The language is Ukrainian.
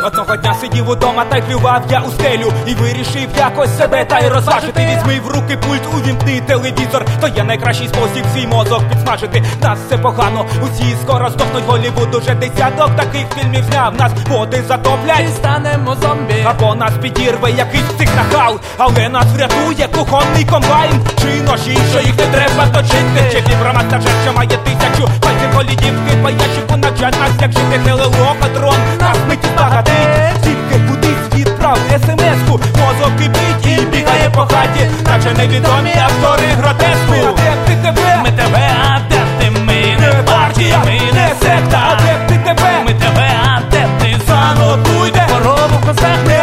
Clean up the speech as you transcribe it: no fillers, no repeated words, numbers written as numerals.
Одного дня сидів удома та й плював я у стелю і вирішив якось себе та й розважити. Візьми в руки пульт, увімкни телевізор, то є найкращий спосіб свій мозок підсмажити. Нас все погано, усі скоро здохнуть. Голлівуд уже десяток таких фільмів зняв. Нас води затоплять і станемо зомбі, або нас підірве якийсь психнахал. Але нас врятує кухонний комбайн чи ножі, що їх не треба точити. Чи вібромастер, що має 1000 пальців, голідівки, паящику навчать нас, як жити телелокатрон. Нас миті багатить, тільки кудись відправити смс-ку. Мозок кипить і бігає по хаті, наче невідомі актори гротеску. Адепти тебе, ми тебе адепти, ми не партія, ми не секта. Адепти тебе, ми тебе адепти, занотуйте корову в костах.